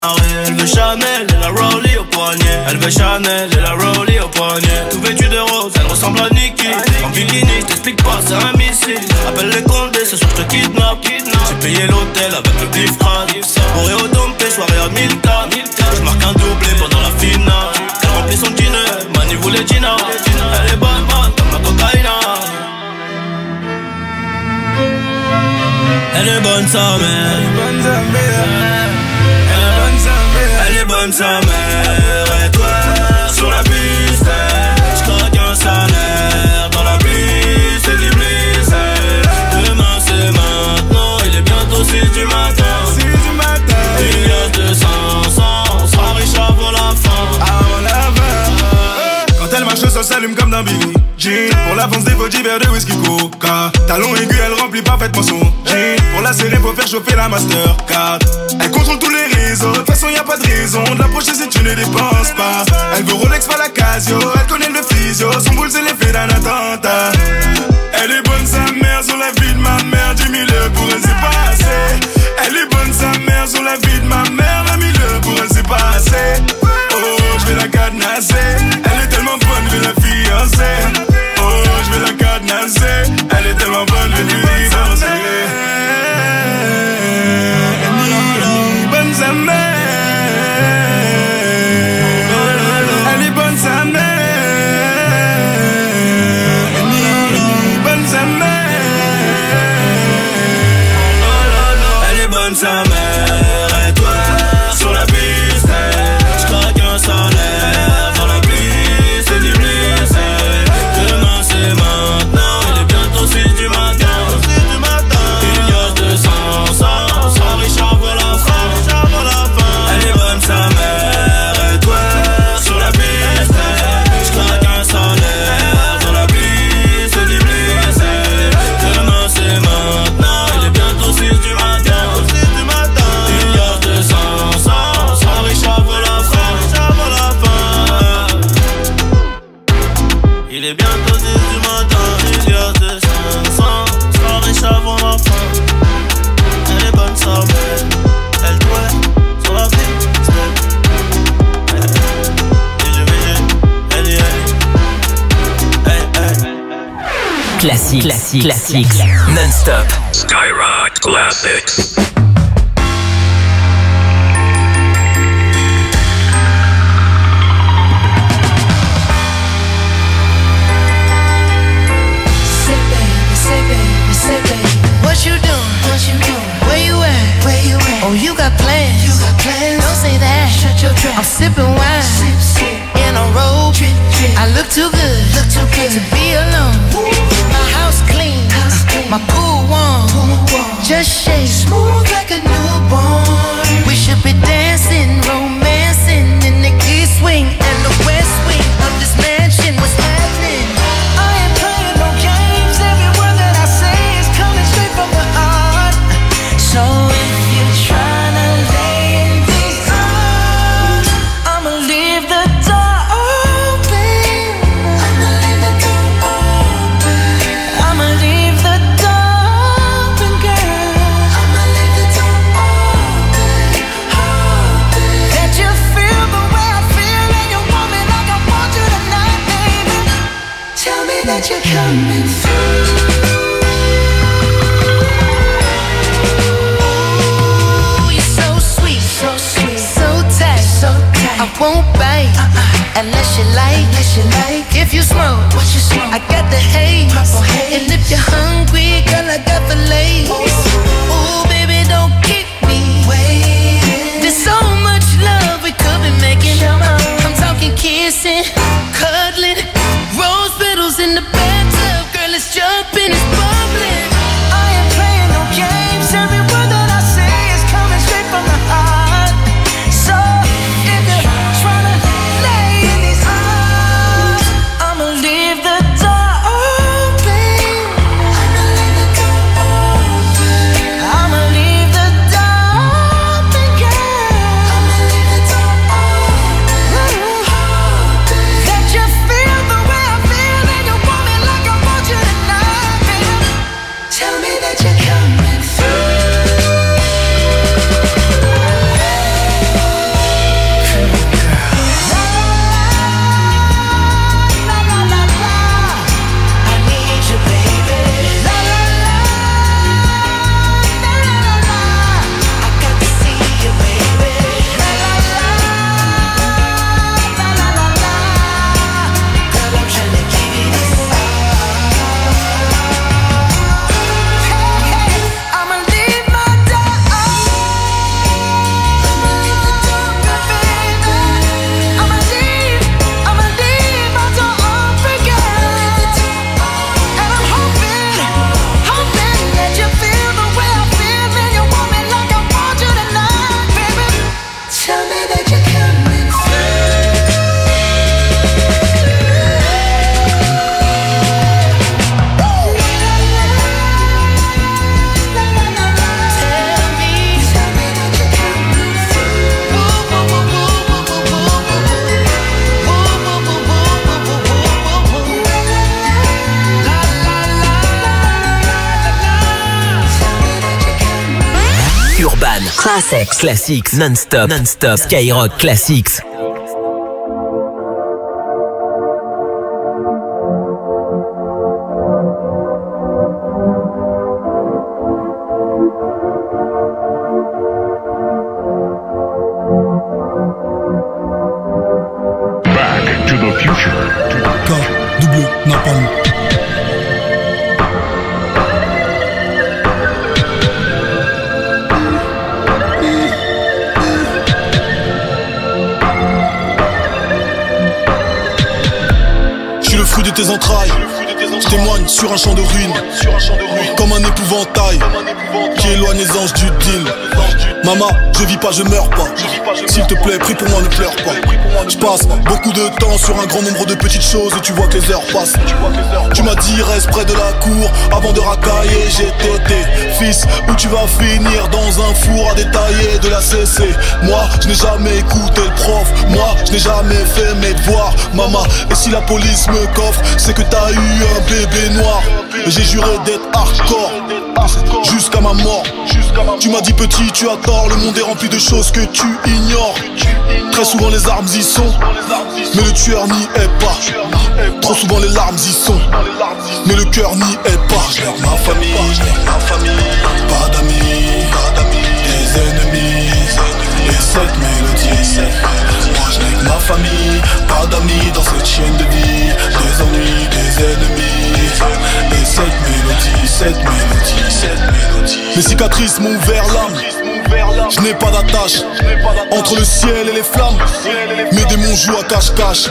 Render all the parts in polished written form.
Elle veut Chanel et la Rollie au poignet. Elle veut Chanel et la Rollie au poignet. Tout vêtu de rose, elle ressemble à Nicki. En bikini, je t'explique pas, c'est un missile. Appelle les condés, ce soir je te kidnappe. J'ai payé l'hôtel avec le bif crade. Bourré au dompé, soirée à 1000 cas. Je marque un doublé pendant la finale. Elle remplit son dîner, Mani voulait Gina. Elle est bonne man comme la cocaïna. Elle est bonne sa mère. Elle est bonne sa mère. Et toi sur la piste, j'craque un salaire. Dans la pluie c'est du bliss. Demain c'est maintenant. Il est bientôt 6 du matin. Il y a 200, on sera riche avant la fin. Quand elle marche, ça s'allume comme dans Billie Jean. Pour l'avance des petits verres de whisky coca. Talon aigu, elle remplit parfaitement son jean. Pour la serrer, faut faire chauffer la Mastercard. Elle contrôle tous les réseaux, de toute façon y'a pas de raison de l'approcher si tu ne dépenses pas. Elle veut Rolex, pas la Casio, elle connaît le physio. Son boule c'est l'effet d'un attentat. Elle est bonne sa mère sur la vie de ma mère. 10 000 pour elle c'est pas assez. Elle est bonne sa mère sur la vie de ma mère. 20 000 pour elle c'est pas assez. Oh je vais la cadenasser. Elle est tellement bonne, je vais la fiancer. Oh je vais la cadenasser. Elle est tellement bonne, je vais lui divorcer. Bonne sa mère. Elle est bonne sa mère. Bonne sa mère. Elle est bonne sa mère. Et toi sur la piste, j'craque un salaire. Dans la pluie c'est du bliss. Demain c'est maintenant. Il est bientôt 6 du matin. Il y a 200, on sera riche avant la fin. Elle est bonne sa mère. Et toi sur la piste, j'craque un salaire. Dans la pluie c'est du bliss. Demain c'est maintenant. Il est bientôt 6 du matin. Il y a 200, on sera riche avant la fin. Il est bientôt 10 du matin. Il y a 200, on sera riche avant la fin. Elle est bonne sa mère. Elle doit sur la piste. Elle Classique, non-stop. Skyrock Classics. What you doing? Where you at? Oh, you got plans. Don't say that. Shut your trap. I'm sipping wine in a robe. I look too good to be alone. My house clean, my pool warm. Just shake smooth like a newborn. We should be dancing, romancing in the east wing and the west wing of this mansion. What's happening? I ain't playing no games. Every word that I say is coming straight from the heart. So if you're trying to lay in these arms, I'ma leave the door open. I'ma leave the door open, girl. That you feel the way I feel and you want me like I want you tonight, baby. Tell me that you're coming through. I won't bite unless you like. If you smoke, I got the haze. And if you're hungry, girl, I got fillets. Ooh, baby, don't keep me waiting. There's so much love we could be making. I'm talking kissing, cuddling, rose petals in the bathtub. Girl, let's jump in, it's bubbling. I ain't playing no games. Every word that I say is coming straight from the heart. So if you're trying to lay in these arms, I'ma leave the door open. I'ma leave Classics. Classics. Non-stop. Non-stop. Skyrock Classics. Back to the future. K-double Napalm. Fruit de tes entrailles, je témoigne sur un champ de ruines, comme un épouvantail qui éloigne les anges du deal. Maman, je vis pas, je meurs pas. S'il te plaît, prie pour moi, ne pleure pas. Je passe beaucoup de temps sur un grand nombre de petites choses et tu vois que les heures passent. Tu m'as dit reste près de la cour avant de racailler. J'ai tété, fils, où tu vas finir dans un four à détailler de la CC. Moi, je n'ai jamais écouté le prof. Moi, je n'ai jamais fait mes devoirs. Maman, et si la police me coffre, c'est que t'as eu un bébé noir. Et j'ai juré d'être hardcore jusqu'à ma mort. Tu m'as dit petit, tu as tort, le monde est rempli de choses que tu ignores. Très souvent les armes y sont, mais le tueur n'y est pas. Trop souvent les larmes y sont, mais le cœur n'y est pas. Je n'ai ma famille, pas d'amis, des ennemis, et cette mélodie. Moi je n'ai que ma famille, pas d'amis dans cette chaîne de vie. Des ennuis, des ennemis, et cette mélodie. Mes cicatrices m'ont ouvert l'âme. Je n'ai pas d'attache entre le ciel et les flammes. Mes démons jouent à cache-cache.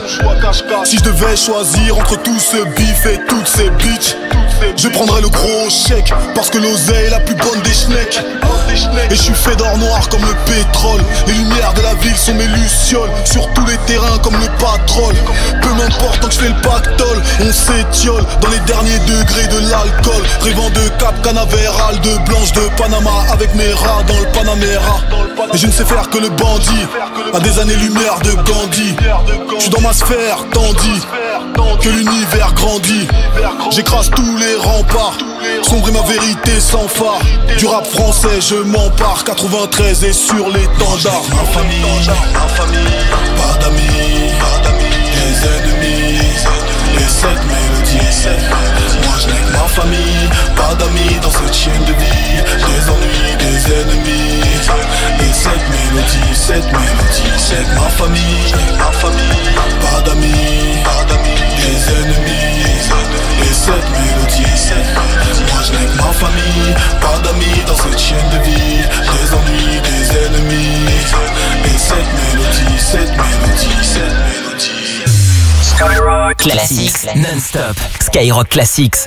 Si je devais choisir entre tout ce bif et toutes ces bitches, je prendrais le gros chèque, parce que l'oseille est la plus bonne des schnecks. Et je suis fait d'or noir comme le pétrole. Les lumières de la ville sont mes lucioles, sur tous les terrains comme le patrol. Peu m'importe tant que je fais le pactole. On s'étiole dans les derniers degrés de l'alcool, rêvant de Cap Canaveral, de blanche de Panama, avec mes rats dans le Panamera. Et je ne sais faire que le bandit, à des années-lumière de Gandhi. Je suis dans ma sphère, tandis que l'univers grandit. J'écrase tous les remparts, sombre et ma vérité sans phare. Du rap français je m'empare, 93 et sur l'étendard. Ma famille, pas d'amis, des ennemis, et cette mélodie. Moi je n'ai que ma famille, pas d'amis dans cette chaîne de vie. Des ennuis, des ennemis, et cette mélodie. C'est ma famille, pas d'amis, des ennemis, et cette mélodie. Moi je n'ai que ma famille, pas d'amis dans cette chaîne de vie. Des ennuis, des ennemis, et cette mélodie. Skyrock Classics. Non-stop. Skyrock Classics.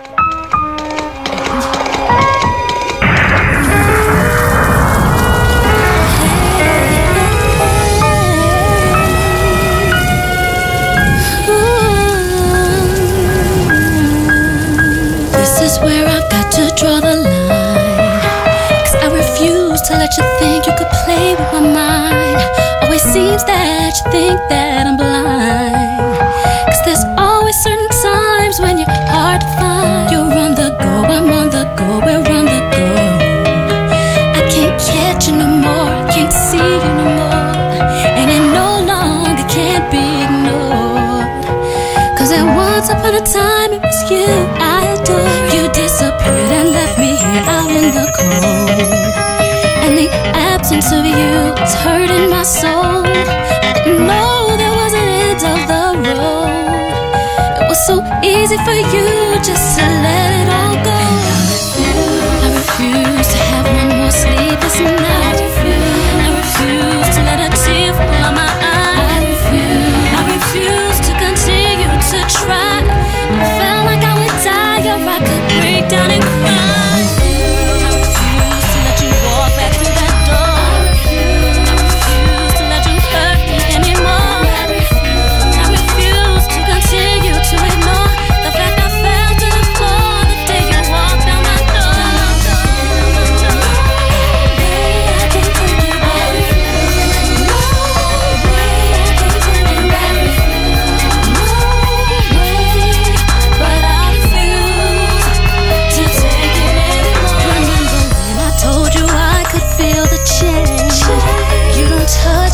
Where I've got to draw the line, 'cause I refuse to let you think you could play with my mind. Always seems that you think that I'm blind, 'cause there's always certain times when you're hard to find. You're on the go, I'm on the go, we're on the go. I can't catch you no more, can't see you no more, and it no longer can't be ignored. 'Cause at once upon a time it was you I adored. You disappeared and left me here out in the cold, and the absence of you is hurting my soul. I didn't know there was an end of the road. It was so easy for you just to let it all go. I refuse to have one more sleepless night. I refuse to let a tear fall on my eye. I refuse to continue to try. I felt like I would die or I could break down and cry. I refuse to let you walk back through that door. I refuse to let you hurt me anymore. I refuse to continue to ignore the fact I fell to the floor the day you walked down my door. I can't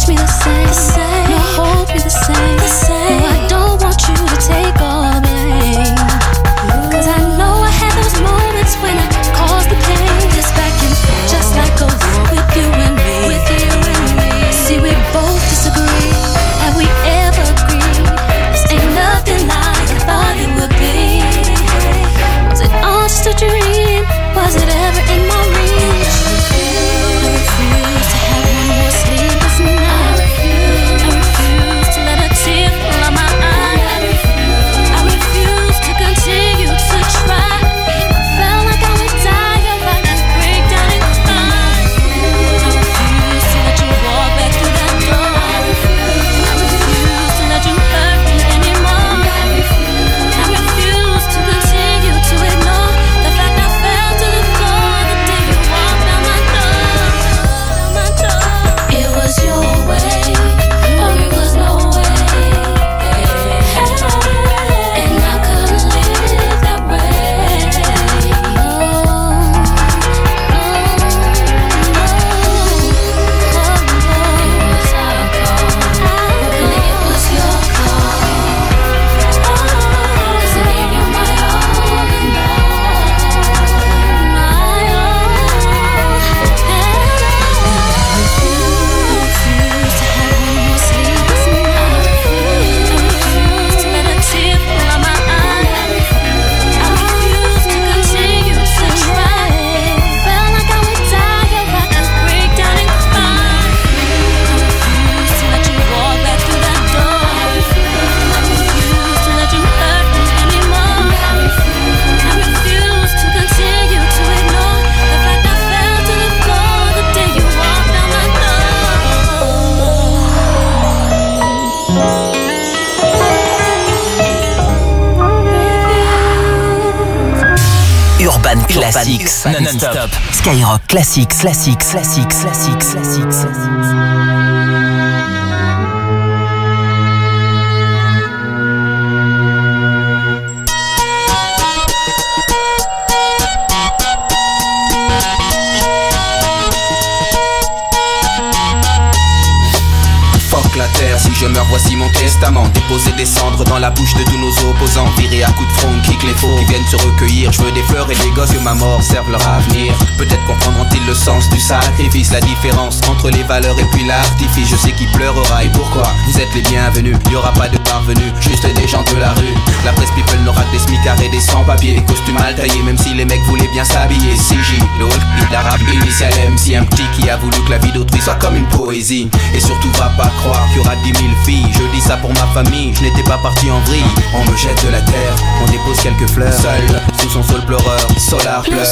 touch me the same. No, hold me the same. No, I don't want you to take all the blame. 'Cause I know I had those moments when I caused the pain. Just back and forth, just like a war with you and me. With you and me. See, we both disagree. Have we ever agreed? This ain't nothing like I thought it would be. Was it all just a dream? Was it ever in my reach? I refuse to have one more sleepless night. I refuse to let a tear fall on my eye. I refuse to continue to try. I felt like I would die if I just break down and cry. I refuse to let you walk back through that door. I refuse to let you hurt me anymore. I refuse to continue to ignore the fact I fell to the floor the day you walked out my door. It was your way, or it was no way. And I couldn't live that way. No, it was our call. Really, it was your call. 'Cause I gave you my all and I refuse to have one more sleepless night. I refuse to let a tear fall on my eye. I refuse to continue to try. Felt like I would die if I just break down and cry. I refuse to let you walk back through that door. I refuse to let you hurt me anymore. I refuse to continue to ignore the fact I fell to the floor the day you walked out my door. Urban Classics non-stop. Skyrock Classics, classics, classics, classics, classics, classics. Fuck la terre, si je meurs voici mon testament. Déposer des cendres dans la bouche de tous nos opposants. Virer à coups de front, kick les faux qui viennent se recueillir. Je veux des fleurs et des gosses, que ma mort serve leur avenir. Peut-être comprendront-ils le sens du sacrifice. La différence entre les valeurs et puis l'artifice. Je sais qui pleurera et pourquoi. Vous êtes les bienvenus, il n'y aura pas de parvenus, juste des gens de la rue. La presse people n'aura que des smicards et des sans-papiers. Des costumes mal taillés même si les mecs voulaient bien s'habiller. CJ, le Hulk, l'arabe initial MC. Un petit qui a voulu que la vie d'autrui soit comme une poésie. Et surtout va pas croire qu'il y aura 10 000 filles. Je dis ça pour ma famille, je n'étais pas parti en vrille. On me jette de la terre, on dépose quelques fleurs. Seul, sous son sol pleureur, Solar pleure.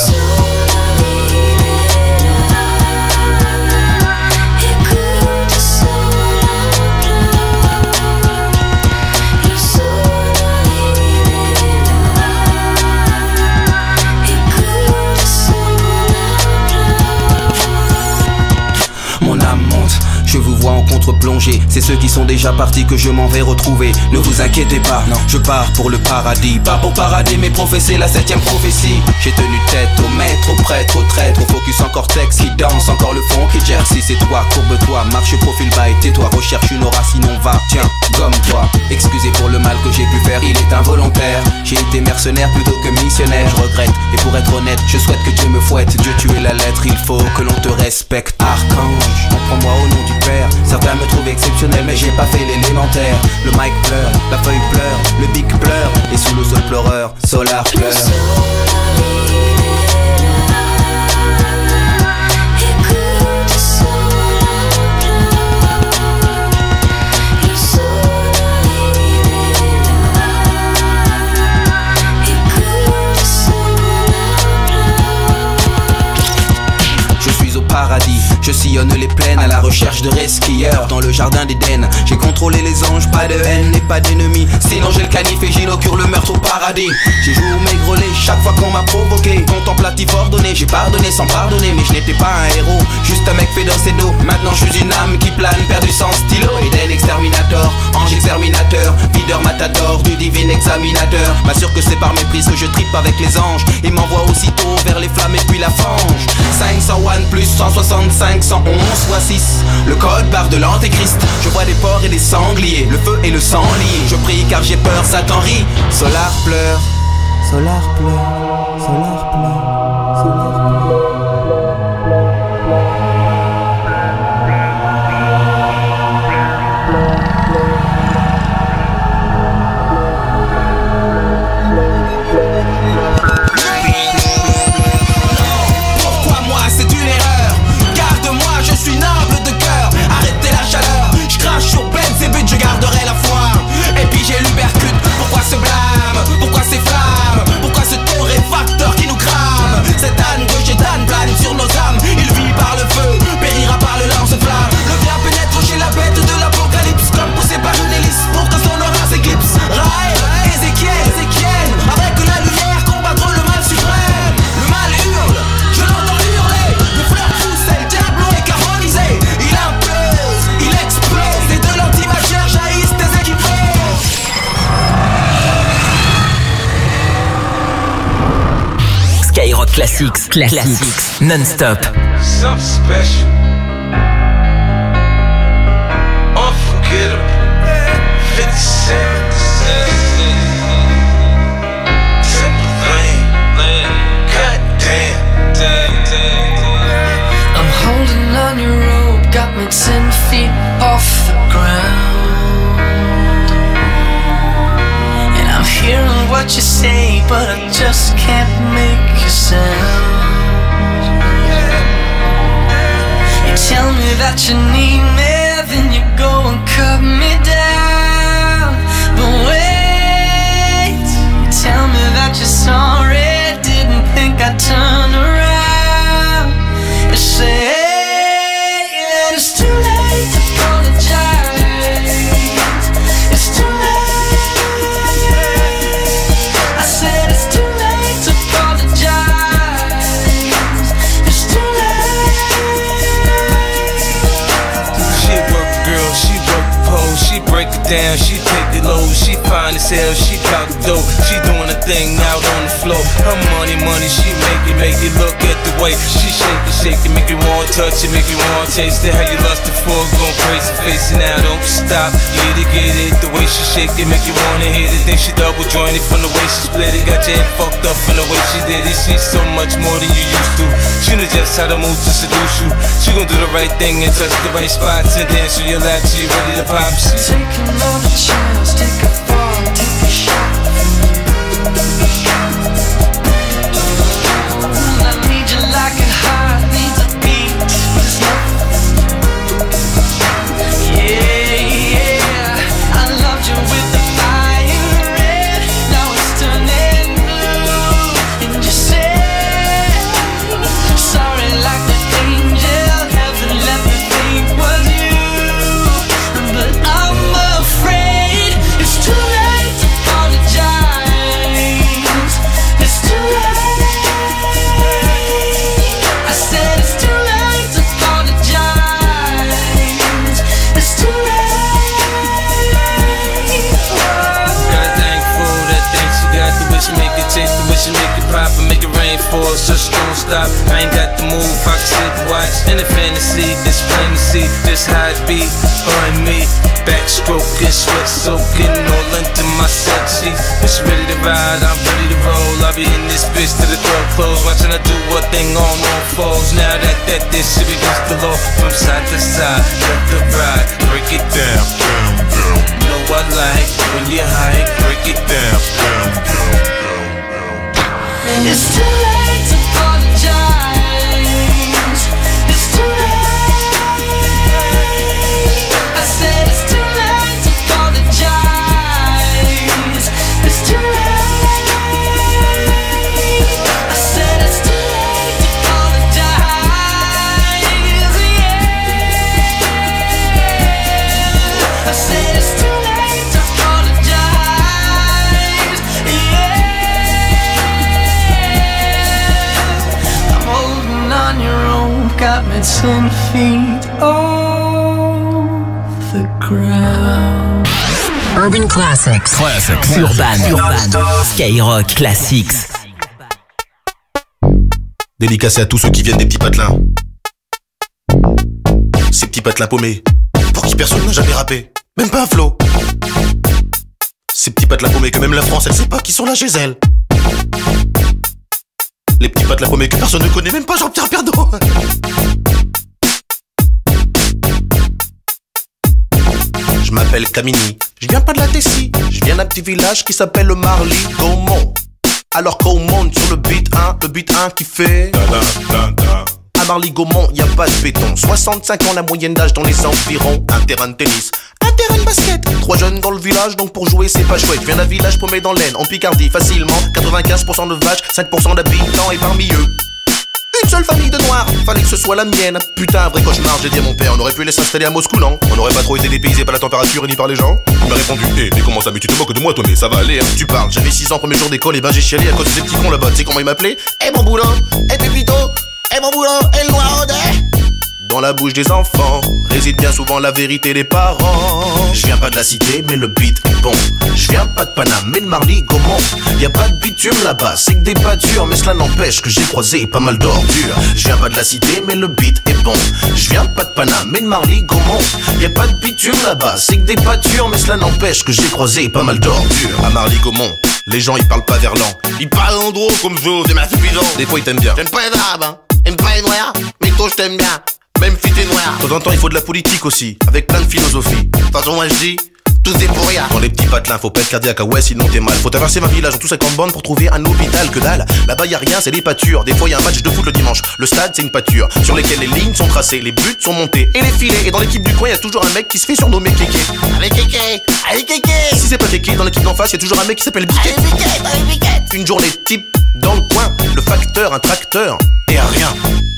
Mon âme monte, je vous vois en contre-plongée. C'est ceux qui sont déjà partis que je m'en vais retrouver. Ne vous inquiétez pas, non, je pars pour le paradis. Pas pour parader mais professer la 7ème prophétie. J'ai tenu tête au maître, au prêtre, au traître. Au focus en cortex qui danse, encore le fond qui jersey. C'est toi, courbe-toi, marche profil bas et tais-toi. Recherche une aura sinon va, tiens, gomme-toi. Excusez pour le mal que j'ai pu faire, il est involontaire. J'ai été mercenaire plutôt que missionnaire. Je regrette, et pour être honnête, je souhaite que Dieu me fouette. Dieu tu es la lettre, il faut que l'on te respecte. Archange, comprends-moi au nom du Père. Certains me trouvent exceptionnel mais j'ai pas fait l'élémentaire. Le mic pleure, la feuille pleure, le big pleure. Et sous le sol pleureur, Solar pleure. Paradis, je sillonne les plaines à la recherche de resquilleurs. Dans le jardin d'Éden, j'ai contrôlé les anges, pas de haine et pas d'ennemis. Sinon j'ai le canif et j'inaugure le meurtre au paradis. J'ai joué au maigrelé chaque fois qu'on m'a provoqué. Contemplatif ordonné, j'ai pardonné sans pardonner. Mais je n'étais pas un héros, juste un mec fait dans ses dos. Maintenant je suis une âme qui plane, perdu sans stylo. Eden exterminator, ange exterminateur, vie leader matador du divin examinateur m'assure que c'est par méprise que je tripe avec les anges. Il m'envoie aussitôt vers les flammes et puis la fange. 501 plus 165 111 fois 6, le code barre de l'antéchrist. Je vois des porcs et des sangliers, le feu et le sang liés. Je prie car j'ai peur, Satan rit. Solar pleure, Solar pleure, Solar pleure, Solar pleure. Pourquoi moi c'est une erreur? Garde-moi, je suis noble de cœur. Arrêtez la chaleur, je crache sur Benz et but, je garderai la foi. Et puis j'ai l'ubercute, pourquoi ce blâme? Pourquoi ces flammes? Pourquoi ce torréfacteur qui nous crame? Cette âne de chétane plane sur nos âmes. Il vit par le feu, périra par le lance-flamme. Le bien pénètre chez la bête de l'apocalypse, comme poussé par une hélice pour que son aura s'éclipse. Raël, Ézéchiel, avec la lumière combattre le mal suprême. Le mal hurle, je l'entends hurler. Le fleur pousse, le diable est carbonisé. Il implose, il explose, et de l'antimatière jaillissent des équipements. Skyrock Classics, non-stop. Something special, unforgettable. 50 Cent, simple thing. Goddamn. I'm holding on your rope, got me 10 feet off the ground. And I'm hearing what you say, but I just can't make a sound. You tell me that you need me, then you go and cut me down. But wait, you tell me that you're sorry, didn't think I'd turn around. You say that it's too late to apologize. It's too late. I said it's too late to apologize. It's too late. She work girl, she work the pole, she break it down, she take it low, she fine as hell, she bout the dough, she doing a thing out on the floor. Her money, she make it look at the way she shake it, make you want to touch it, make you want to taste it. How you lusted for, going crazy, face it now, don't stop. Get it, the way she shake it, make you wanna hit it. Then she double jointed from the way she split it, got your head fucked up from the way she did it. She's so much more than you used to. She knows just how to move to seduce you. She gon' do the right thing and touch the right spots and dance on your lap till you ready to pop. Taking all the chance, take a fall, take a shot. I need you like a heart needs a beat. Yeah, I loved you with the fire red. Now it's turning blue. And you said sorry like the angel. Heaven let me think was you. But I'm afraid it's too late to apologize. It's too late. I said it's too late to apologize. It's too late. Got a thing for that thing she got, the way she make it taste, the way she make it pop and make it rain for us, so she don't stop. I ain't got the move, I can sit and watch in the fantasy, it's plain to see just how it be, her and me. Backstroking, sweat soaking, all under my set sheet. When she ready to ride, I'm ready to roll. I'll be in this bitch till the club close, watching her do what thing on all fours. Now that this shit against the law, from side to side, left to right, break it down, down, down. Know I like when you high, break it down, down, down, down, down. It's too late to apologize. It's too late. I said it's too late to apologize. It's too late. I said it's too late to apologize. Yeah. I said it's too late to apologize. Yeah. I'm holding on your own, got me 10 feet off the ground. Urban Classics. Urban. Skyrock Classics. Dédicacé à tous ceux qui viennent des petits patelins. Ces petits patelins paumés, pour qui personne n'a jamais rappé, même pas un flow. Ces petits patelins paumés que même la France elle sait pas qui sont là chez elle. Les petits patelins paumés que personne ne connaît, même pas Jean-Pierre Pernaut. Je m'appelle Camini, je viens pas de la Tessie, je viens d'un petit village qui s'appelle le Marly-Gaumont. Alors qu'on monte sur le beat 1 qui fait à Marly-Gaumont, y a pas de béton. 65 ans la moyenne d'âge dans les environs. Un terrain de tennis, un terrain de basket. 3 jeunes dans le village, donc pour jouer c'est pas chouette. Je viens d'un village paumé dans l'Aisne, en Picardie, facilement 95% de vaches, 5% d'habitants. Et parmi eux, une seule famille de noirs, fallait que ce soit la mienne. Putain, un vrai cauchemar, j'ai dit à mon père. On aurait pu les s'installer à Moscou, non? On n'aurait pas trop été dépaysé par la température ni par les gens. Il m'a répondu, mais comment ça, mais tu te moques de moi toi, mais ça va aller hein. Tu parles, j'avais 6 ans, premier jour d'école, et ben j'ai chialé à cause de ces petits cons là-bas. Tu sais comment ils m'appelaient? Eh mon boulot, eh Pépito, eh mon boulot, eh le noir dans la bouche des enfants réside bien souvent la vérité des parents. Je viens pas de la cité, mais le beat est bon. Je viens pas de Paname, mais de Marly-Gaumont. Y a pas de bitume là-bas, c'est que des pâtures, mais cela n'empêche que j'ai croisé pas mal d'ordures. Je viens pas de la cité, mais le beat est bon. Je viens pas de Paname, mais de Marly-Gaumont. Y a pas de bitume là-bas, c'est que des pâtures, mais cela n'empêche que j'ai croisé pas mal d'ordures. À Marly-Gaumont, les gens ils parlent pas verlan, ils parlent en gros comme Joe, c'est ma suffisant. Des fois ils t'aiment bien. J'aime pas les arabes, hein. J'aime pas les noirs, mais toi je t'aime bien. Même si t'es noir. De temps en temps il faut de la politique aussi, avec plein de philosophie. De toute façon moi je dis, tout c'est pour rien. Dans les petits patelins, faut pas être cardiaque, ah ouais sinon t'es mal. Faut traverser ma village en tout 50 bandes pour trouver un hôpital, que dalle. Là-bas y a rien, c'est des pâtures. Des fois y a un match de foot le dimanche. Le stade c'est une pâture, sur lesquelles les lignes sont tracées, les buts sont montés et les filets. Et dans l'équipe du coin y a toujours un mec qui se fait surnommer Kéké. Allez Kéké, allez Kéké. Si c'est pas Kéké, dans l'équipe d'en face y a toujours un mec qui s'appelle Biquet. Allez Biquet, allez Biquet. Une journée type dans le coin, le facteur, un tracteur et un rien.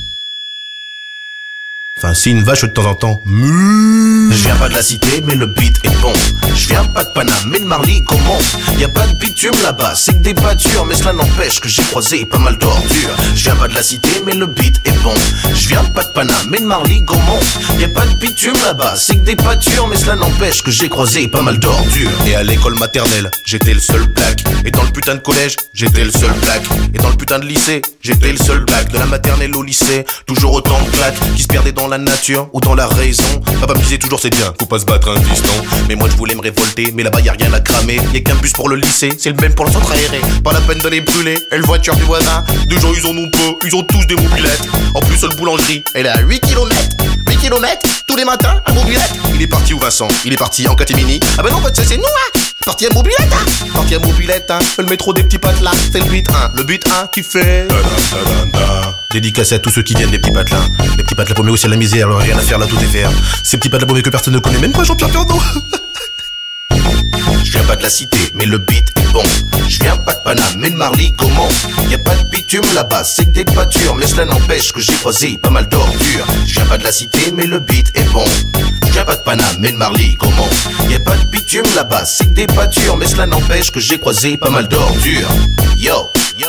Enfin, si une vache de temps en temps. Je viens pas de la cité, mais le beat est bon. Je viens pas de Paname, mais de Marly-Gaumont. Y a pas de bitume là-bas, c'est que des pâtures, mais cela n'empêche que j'ai croisé pas mal d'ordures. Je viens pas de la cité, mais le beat est bon. Je viens pas de Paname, mais de Marly-Gaumont. Y a pas de bitume là-bas, c'est que des pâtures, mais cela n'empêche que j'ai croisé pas mal d'ordures. Et à l'école maternelle, j'étais le seul black. Et dans le putain de collège, j'étais le seul black. Et dans le putain de lycée, j'étais le seul black. De la maternelle au lycée, toujours autant de claques qui se perdaient dans la nature ou dans la raison. Papa me disait toujours c'est bien, faut pas se battre un piston. Mais moi je voulais me révolter, mais là-bas y a rien à cramer. Y'a qu'un bus pour le lycée, c'est le même pour le centre aéré. Pas la peine de les brûler, et le voiture du voisin. Des gens ils en ont pas, ils ont tous des mobilettes. En plus seule boulangerie, elle est à 8 km. 8 km, tous les matins, un mobilette. Il est parti où Vincent? Il est parti en catémini. Ah bah non, c'est nous hein. Parti à mobilette hein. Parti à mobilette hein. Le métro des petits patelins, c'est le beat 1. Le beat 1 qui fait dédicacé à tous ceux qui viennent des petits patelins. Les petits patelins paumés aussi à la misère, alors rien à faire là, tout est vert. Ces petits patelins paumés que personne ne connaît, même pas Jean-Pierre Pernaut. Je viens pas de la cité, mais le beat est bon. Je viens pas de Paname, mais de Marly-Gaumont. Y a pas de bitume là-bas, c'est que des pâtures, mais cela n'empêche que j'ai croisé pas mal d'ordures. Je viens pas de la cité, mais le beat est bon. Je viens pas de Paname, mais de Marly-Gaumont. Y a pas de bitume là-bas, c'est que des pâtures, mais cela n'empêche que j'ai croisé pas mal d'ordures. Yo, yo.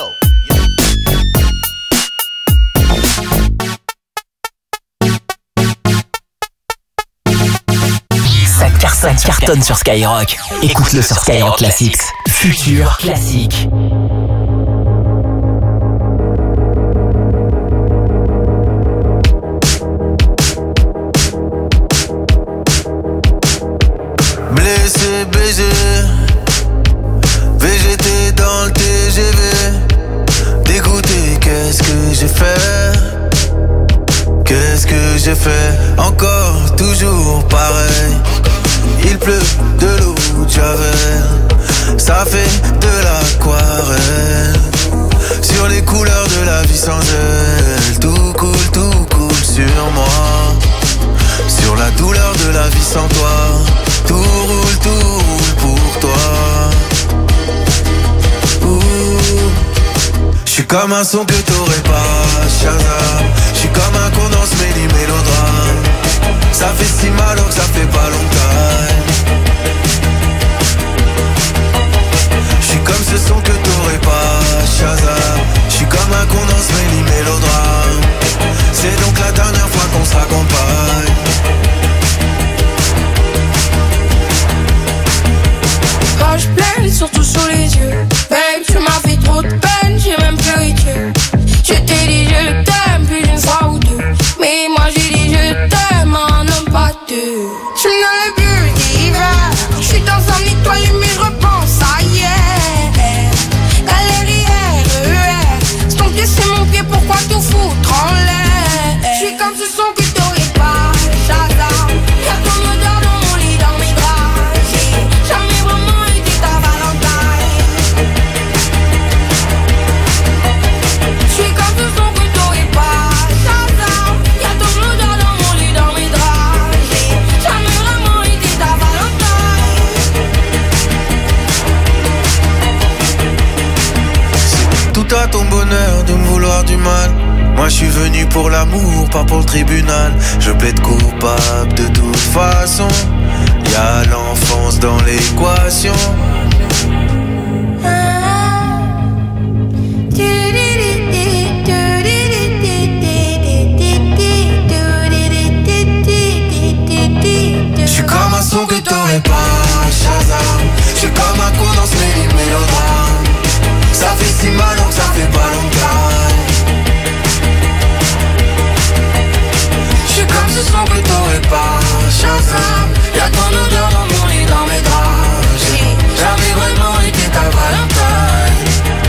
Ça cartonne sur Skyrock. Écoute-le sur Skyrock Classics. Futur classique. Blessé, baisé, VGT dans le TGV. Dégoûté, qu'est-ce que j'ai fait? Qu'est-ce que j'ai fait? Encore, toujours pareil. Il pleut de l'eau de Javel, ça fait de l'aquarelle. Sur les couleurs de la vie sans elle, tout coule sur moi. Sur la douleur de la vie sans toi, tout roule pour toi. J'suis comme un son que t'aurais pas, Shazam. J'suis comme un condens mêlé mélodrame. Ça fait si mal alors que ça fait pas longtemps. J'suis comme ce son que t'aurais pas, Shazam. J'suis comme un condens mêlé mélodrame. C'est donc la dernière fois qu'on se raccompagne. surtout sous les yeux. Babe, tu m'as fait trop de peine, j'ai même pleuré Dieu. Je t'ai dit je t'aime plus d'une fois ou deux, mais moi j'ai dit je t'aime un homme pas deux. Je me donne le but d'hiver, je suis dans un étoile mais je repense à hier. Galerie RER, c'est ton pied c'est mon pied, pourquoi tout foutre en l'air? Je suis comme ce son que t'aurais pas, Shazam. Y'a ton odeur dans mon lit, dans mes draps. J'ai jamais vraiment été ta Valentine. Je suis comme ce son que t'aurais pas, Shazam. Y'a ton odeur dans mon lit, dans mes draps. J'ai jamais vraiment été ta Valentine. Tout à ton bonheur de me vouloir du mal. Moi je suis venu pour l'amour, pas pour le tribunal. Je plaide coupable de toute façon. Y'a l'enfance dans l'équation. Je suis comme un son que t'aurais pas, Shazam. Je suis comme un con dans ce mélodrame. Ça fait si mal donc ça fait pas longtemps. Je suis comme ce son que t'aurais pas, Shazam. Y'a ton odeur dans mon lit, dans mes draps. J'ai jamais vraiment été ta Valentine.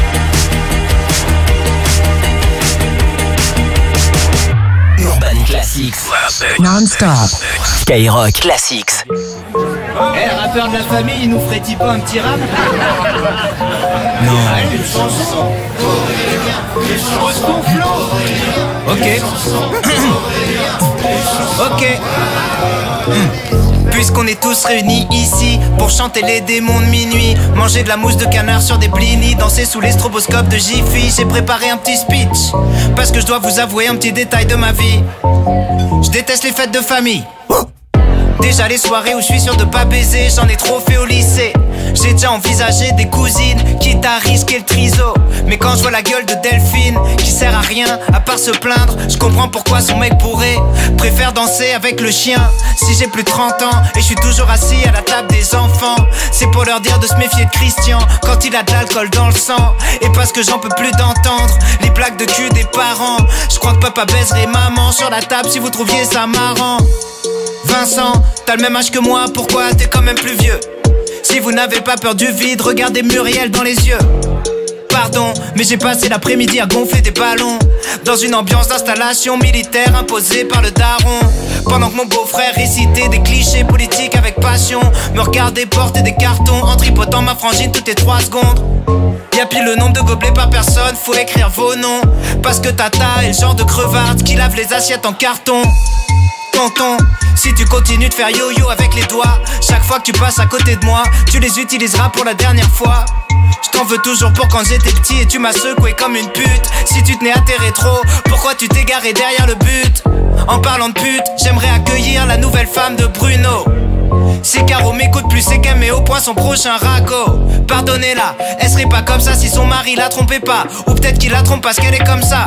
Urban Classics. Non-stop. Skyrock Classics. Eh, le rappeur de la famille, il nous ferait-il pas un petit rap? Non. Allez, une chanson. Pose ton flow. Ok. Ok. Puisqu'on est tous réunis ici pour chanter les démons de minuit, manger de la mousse de canard sur des blinis, danser sous les stroboscopes de Jiffy, j'ai préparé un petit speech parce que je dois vous avouer un petit détail de ma vie. Je déteste les fêtes de famille. Déjà les soirées où je suis sûr de pas baiser, j'en ai trop fait au lycée. J'ai déjà envisagé des cousines, quitte à risquer le triso. Mais quand je vois la gueule de Delphine, qui sert à rien à part se plaindre, je comprends pourquoi son mec bourré préfère danser avec le chien. Si j'ai plus de 30 ans et je suis toujours assis à la table des enfants, c'est pour leur dire de se méfier de Christian quand il a de l'alcool dans le sang. Et parce que j'en peux plus d'entendre les plaques de cul des parents. Je crois que papa baiserait maman sur la table si vous trouviez ça marrant. Vincent, t'as le même âge que moi, pourquoi t'es quand même plus vieux? Si vous n'avez pas peur du vide, regardez Muriel dans les yeux. Pardon, mais j'ai passé l'après-midi à gonfler des ballons dans une ambiance d'installation militaire imposée par le daron. Pendant que mon beau-frère récitait des clichés politiques avec passion, me regardait porter des cartons en tripotant ma frangine toutes les 3 secondes. Y'a pile le nombre de gobelets par personne, faut écrire vos noms. Parce que Tata est le genre de crevarde qui lave les assiettes en carton. Tonton, si tu continues de faire yo-yo avec les doigts, chaque fois que tu passes à côté de moi, tu les utiliseras pour la dernière fois. Je t'en veux toujours pour quand j'étais petit et tu m'as secoué comme une pute. Si tu tenais à tes rétros, pourquoi tu t'es garé derrière le but? En parlant de pute, j'aimerais accueillir la nouvelle femme de Bruno. Si Caro m'écoute plus, c'est qu'elle met au point son prochain raco. Pardonnez-la, elle serait pas comme ça si son mari la trompait pas. Ou peut-être qu'il la trompe parce qu'elle est comme ça.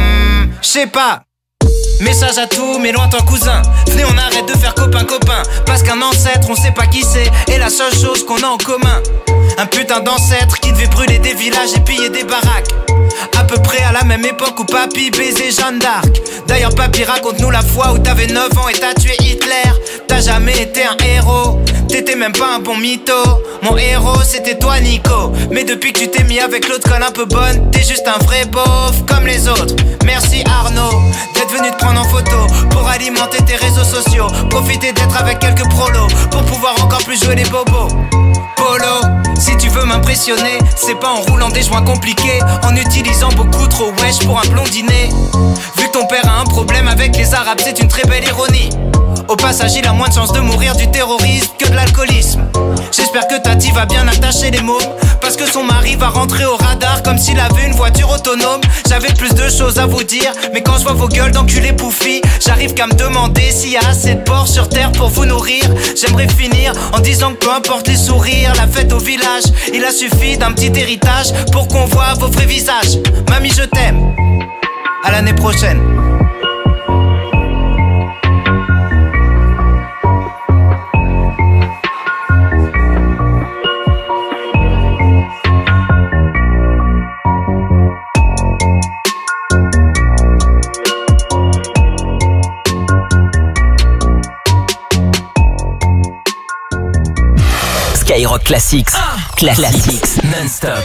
J'sais pas. Message à tous mes lointains cousins, venez on arrête de faire copain-copain. Parce qu'un ancêtre on sait pas qui c'est, et la seule chose qu'on a en commun, un putain d'ancêtre qui devait brûler des villages et piller des baraques. À peu près à la même époque où papy baisait Jeanne d'Arc. D'ailleurs papy raconte-nous la fois où t'avais 9 ans et t'as tué Hitler. T'as jamais été un héros, t'étais même pas un bon mytho. Mon héros c'était toi Nico. Mais depuis que tu t'es mis avec l'autre conne un peu bonne, t'es juste un vrai beauf comme les autres. Merci Arnaud d'être venu te prendre en photo pour alimenter tes réseaux sociaux. Profiter d'être avec quelques prolos pour pouvoir encore plus jouer les bobos. Polo, si tu veux m'impressionner, c'est pas en roulant des joints compliqués, en utilisant beaucoup trop wesh pour un blondinet. Vu que ton père a un problème avec les arabes, c'est une très belle ironie. Au passage, il a moins de chances de mourir du terrorisme que de l'alcoolisme. J'espère que Tati va bien attacher les mômes, parce que son mari va rentrer au radar comme s'il avait une voiture autonome. J'avais plus de choses à vous dire, mais quand je vois vos gueules d'enculés pouffis, j'arrive qu'à me demander s'il y a assez de porcs sur terre pour vous nourrir. J'aimerais finir en disant que peu importe les sourires, la fête au village, il a suffi d'un petit héritage pour qu'on voit vos vrais visages. Mamie, je t'aime. À l'année prochaine. Skyrock Classics. Classics non-stop.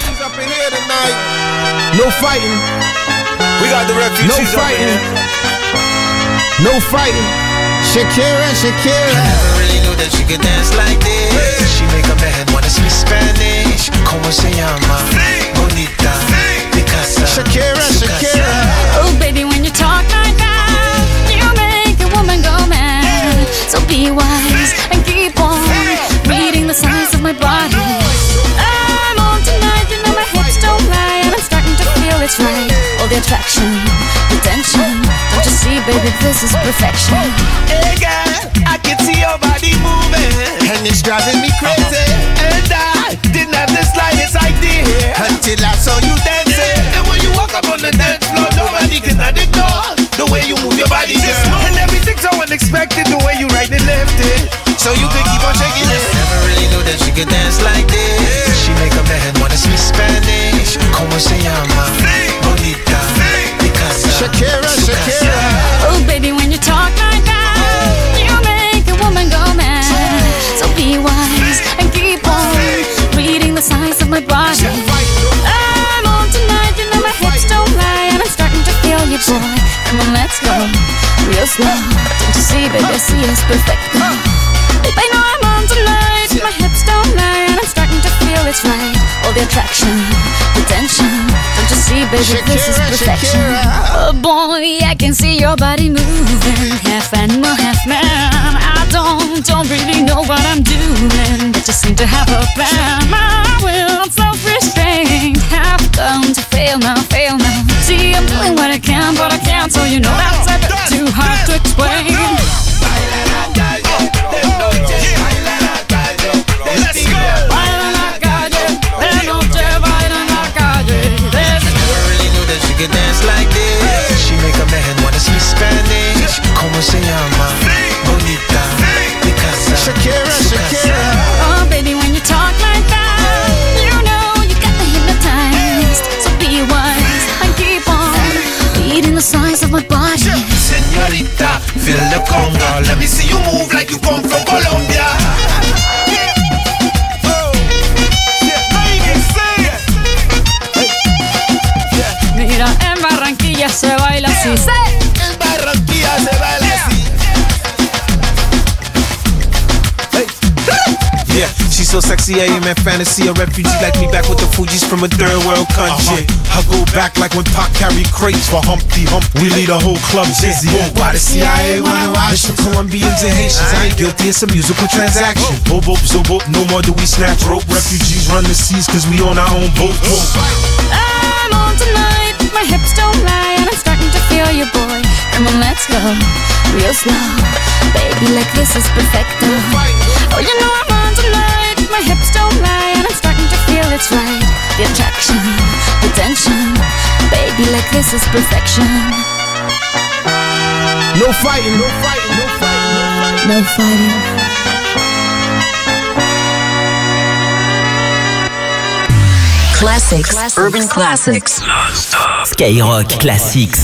No fighting. We got the refugees. No fighting. No fighting. Shakira, Shakira. I never really knew that she could dance like this. She make up her head wanna speak Spanish. Como se llama? Bonita. Picasa. Shakira, Shakira. Oh baby, when you talk like that, you make a woman go mad. So be wise and keep on reading the signs of my body. I'm on tonight, you know my hips don't lie, and I'm starting to feel it's right. All the attraction, the tension. Don't you see, baby, this is perfection. Hey girl, I can see your body moving, and it's driving me crazy. And I didn't have the slightest idea until I saw you dancing. And when you walk up on the dance floor, nobody can ignore the way you move your body, girl. And everything's so unexpected, the way you right and left it, so you can keep on shaking it. Never really knew that she could dance like this. She make up her head wanna speak Spanish. Como se llama? Bonita. Picasa. Shakira, Shakira. Oh baby, when you talk like that, you make a woman go mad. So be wise and keep on reading the signs of my body. I'm on tonight, you know my hips don't lie, and I'm starting to feel you, boy. Come on, let's go real slow. Don't you see, baby, I see it's perfect. Babe, I know I'm on tonight, my hips don't lie, and I'm starting to feel it's right. All the attraction, the tension. Don't you see, baby, this is perfection. Oh boy, I can see your body moving, half animal, half man. I don't really know what I'm doing, but just seem to have a plan. My will, self-restraint, have come to fail now, fail now. See, I'm doing what I can, but I can't, so you know that's a bit too hard to explain. Let's go! She can dance like this. She make up her head wanna speak Spanish. Como se llama? Bonita. Picasa. Shakira, Shakira. Oh baby, when you talk like that, you know you got me hypnotized. So be wise and keep on reading the signs of my body. Señorita, feel the conga. Let me see you move like you come from Colombia. Mira, en Barranquilla se baila así. En Barranquilla se baila así. Yeah, she's so sexy, I am in fantasy. A refugee like me back with the Fugees from a third world country. I go back like when Pac carried crates for Humpty Hump. We lead a whole club dizzy. Why the CIA wanna watch? It's from Colombians and Haitians. I ain't guilty, it's a musical transaction. Bobo, zobo, no more do we snatch rope. Refugees run the seas cause we on our own boat. I'm on tonight, my hips don't lie, and I'm starting to feel you, boy. Come on, let's go real slow. Baby, like this is perfecto. Oh, you know I'm on tonight, my hips don't lie, and I'm starting to feel it's right. The attraction, the tension. Baby, like this is perfection. No fighting, no fighting, no fighting, no fighting. Classics, Urban Classics. Skyrock Classics.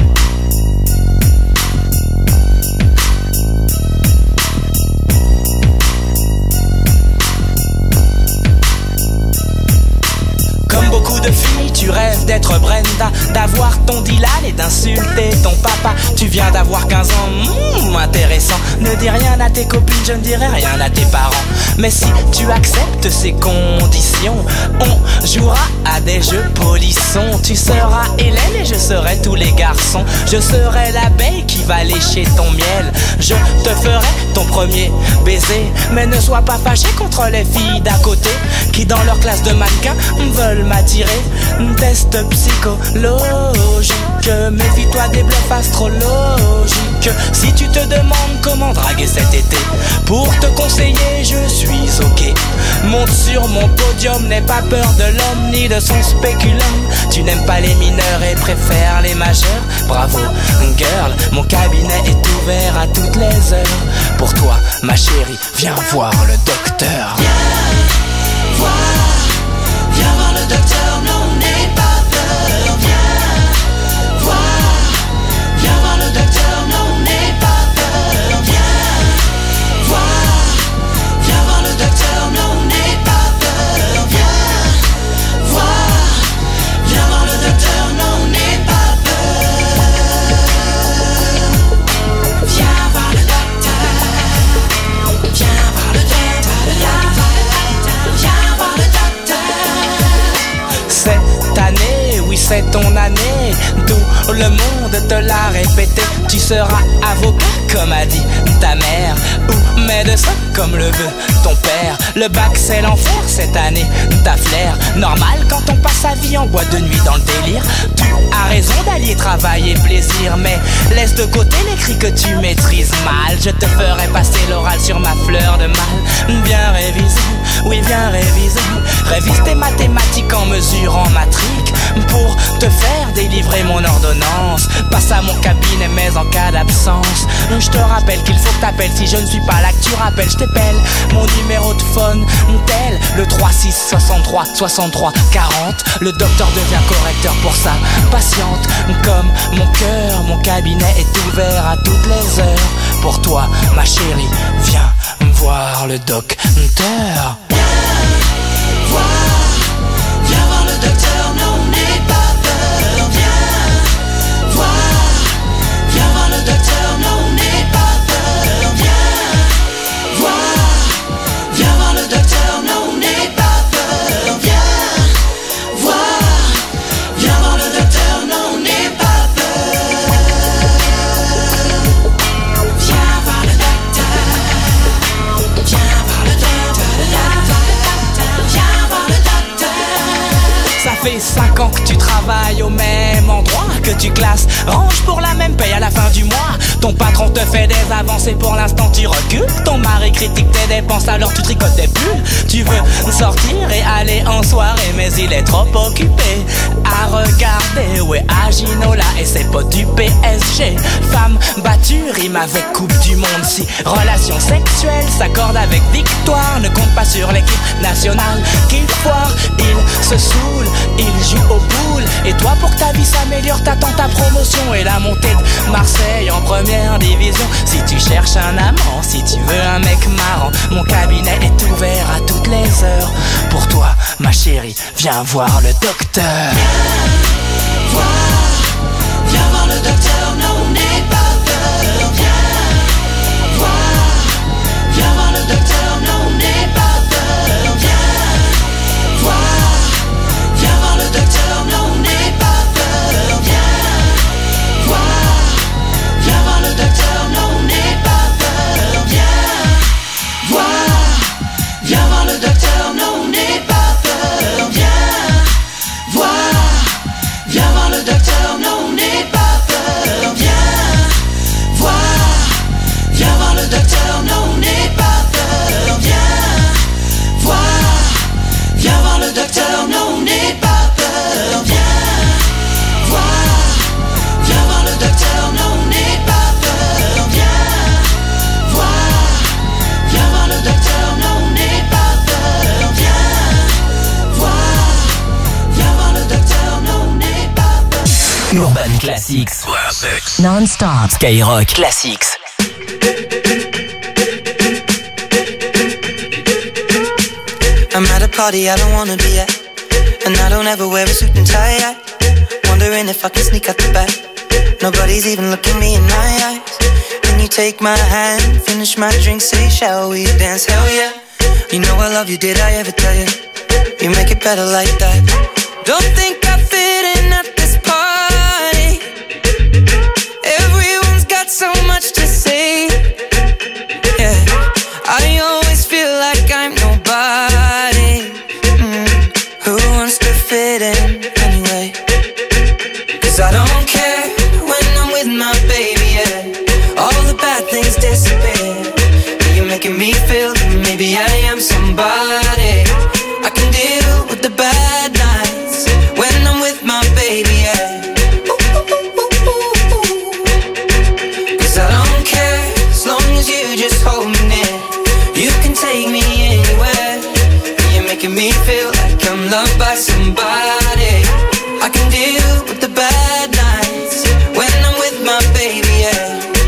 Comme beaucoup de filles, tu rêves d'être Brenda, d'avoir ton Dylan et d'insulter ton papa. Tu viens d'avoir 15 ans, intéressant. Ne dis rien à tes copines, je ne dirai rien à tes parents. Mais si tu acceptes ces conditions, on jouera à des jeux polissons. Tu seras Hélène et je serai tous les garçons. Je serai l'abeille qui va lécher ton miel. Je te ferai ton premier baiser. Mais ne sois pas fâché contre les filles d'à côté qui dans leur classe de mannequins veulent m'attirer. Test psychologique, méfie-toi des bluffs astrologiques. Si tu te demandes comment draguer cet été, pour te conseiller je suis ok. Monte sur mon podium, n'aie pas peur de l'homme ni de son spéculum. Tu n'aimes pas les mineurs et préfères les majeurs. Bravo girl, mon cabinet est ouvert à toutes les heures. Pour toi ma chérie, viens voir le docteur. Viens voir le docteur, non n'aie pas peur. Viens voir le docteur, non n'aie pas peur. Viens voir le docteur, non n'aie c'est ton année. Tout le monde te l'a répété. Tu seras avocat comme a dit ta mère, ou médecin comme le veut ton père. Le bac c'est l'enfer cette année, t'as flair. Normal quand on passe sa vie en boîte de nuit dans le délire. Tu as raison d'allier travail et plaisir, mais laisse de côté les cris que tu maîtrises mal. Je te ferai passer l'oral sur ma fleur de mal. Bien réviser, oui bien réviser. Révise tes mathématiques en mesurant ma trique pour te faire délivrer mon ordonnance. Passe à mon cabinet mais en cas d'absence. Je te rappelle qu'il faut que t'appelles. Si je ne suis pas là que tu rappelles, je t'appelle. Mon numéro de phone, tel le 36 63 63 40. Le docteur devient correcteur pour sa patiente. Comme mon cœur, mon cabinet est ouvert à toutes les heures. Pour toi, ma chérie, viens voir le docteur. Viens voir le docteur, non n'aie pas peur. Viens voir le docteur, non n'aie pas peur. Viens voir le docteur, non n'aie pas peur. Viens voir le docteur, non n'aie pas peur. Viens voir le docteur, viens voir le docteur, viens voir le docteur. Ça fait 5 ans que tu travailles au même endroit, que tu classes, range pour la même paye à la fin du mois. Ton patron te fait des avancées, pour l'instant tu recules. Ton mari critique tes dépenses, alors tu tricotes des bulles. Tu veux sortir et aller en soirée, mais il est trop occupé à regarder. Ouais, à Ginola et ses potes du PSG. Femme battue rime avec Coupe du Monde. Si relation sexuelle s'accorde avec victoire, ne compte pas sur l'équipe nationale qu'il foire. Il se saoule, il joue au pool. Et toi pour que ta vie s'améliore, t'attends ta promotion et la montée de Marseille en première division. Si tu cherches un amant, si tu veux un mec marrant, mon cabinet est ouvert à toutes les heures. Pour toi, ma chérie, viens voir le docteur. Viens voir le docteur, non n'aie pas peur. Viens voir le docteur, non n'aie pas peur. Viens voir le docteur, non n'aie pas peur. Viens voir le docteur, non n'aie pas peur. Viens voir le docteur, non n'aie pas peur. Viens voir le docteur, non n'aie pas peur. Viens voir le docteur, non n'aie pas peur. Viens voir le docteur, non n'aie pas peur. Viens voir le docteur, non n'aie pas peur. Viens voir le docteur, non n'aie pas peur. Viens voir le docteur, non n'aie pas peur. Urban Classics. Non-stop. Skyrock Classics. I'm at a party I don't wanna be at, and I don't ever wear a suit and tie. Wondering if I can sneak out the back. Nobody's even looking me in my eyes. Can you take my hand, finish my drink, say shall we dance? Hell yeah. You know I love you, did I ever tell you? You make it better like that. Don't think I fit in at this party. Everyone's got so much to say. Yeah, I always feel like I'm nobody. Who wants to fit in anyway? 'Cause I don't care when I'm with my baby, yeah. All the bad things disappear. You're making me feel that maybe I am somebody. I can deal with the bad nights when I'm with my baby, yeah. 'Cause I don't care as long as you just hold me near. You can take me anywhere. You're making me feel like I'm loved by somebody. I can deal with the bad nights when I'm with my baby, yeah.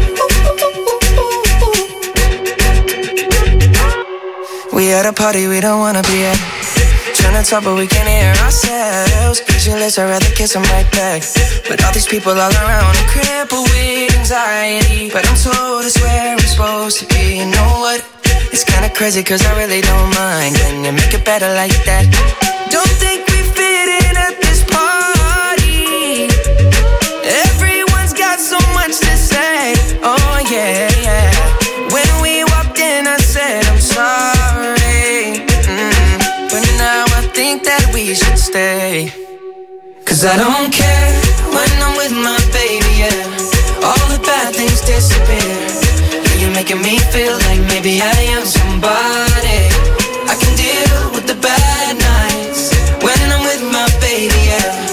We at a party we don't wanna be at. Trying to talk but we can't hear ourselves. Pictureless, I'd rather kiss them right back. But all these people all around, I'm crippled with anxiety. But I'm told it's where I'm supposed to be. You know what? It's kinda crazy 'cause I really don't mind. Can you make it better like that? Don't think we fit in at this party. stay. Cause I don't care when I'm with my baby, yeah. All the bad things disappear. Yeah, you're making me feel like maybe I am somebody. I can deal with the bad nights when I'm with my baby, yeah.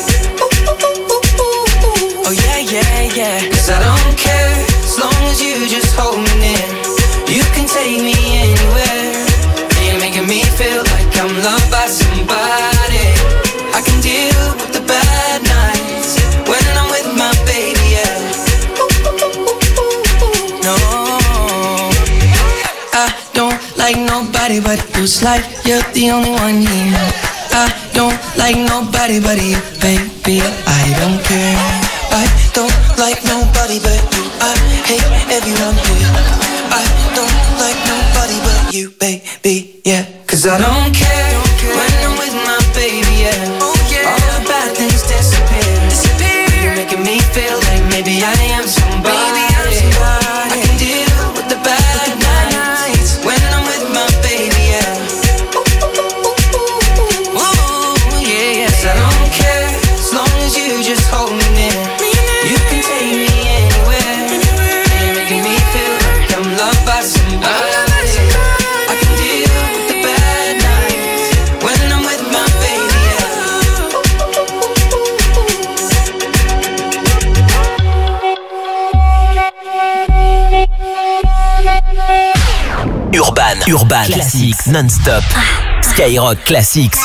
Oh yeah, yeah, yeah. Cause I don't care as long as you just hold me near. You can take me anywhere. You're making me feel like I'm loved by somebody. I can deal with the bad nights when I'm with my baby, yeah. No, I don't like nobody but you. It's like you're the only one here. I don't like nobody but you, baby. I don't care. I don't like nobody but you. I hate everyone here. I don't like nobody but you, baby, yeah. Cause I don't care when I'm with my baby, yeah. All the bad things disappear. You're making me feel like maybe I am somebody. I can deal with the bad nights when I'm with my baby, yeah. Ooh, yeah, yes. I don't care as long as you just hold me near. You can take me anywhere. You're making me feel like I'm loved by somebody. I can deal with the bad nights when I'm with my baby, Urban Classics non-stop. Skyrock Classics.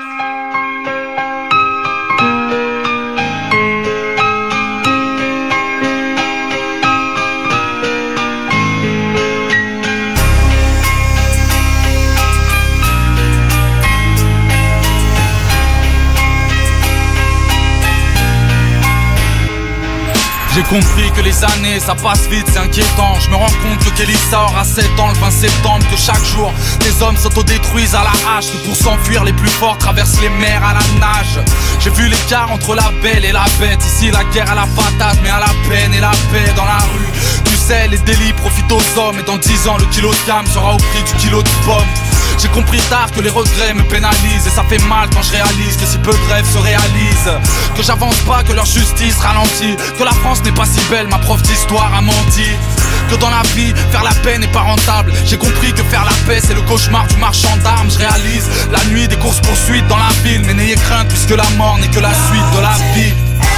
J'ai compris que les années ça passe vite, c'est inquiétant. Je me rends compte que Kelissa aura 7 ans le 20 septembre. Que chaque jour des hommes s'autodétruisent à la hache. Que pour s'enfuir les plus forts traversent les mers à la nage. J'ai vu l'écart entre la belle et la bête. Ici la guerre à la patate mais à la peine et la paix dans la rue. Tu sais les délits profitent aux hommes. Et dans 10 ans le kilo de gamme sera au prix du kilo de pommes. J'ai compris tard que les regrets me pénalisent. Et ça fait mal quand je réalise que si peu de rêves se réalisent. Que j'avance pas, que leur justice ralentit. Que la France n'est pas si belle, ma prof d'histoire a menti. Que dans la vie, faire la paix n'est pas rentable. J'ai compris que faire la paix c'est le cauchemar du marchand d'armes. Je réalise la nuit des courses poursuites dans la ville. Mais n'ayez crainte puisque la mort n'est que la suite de la vie.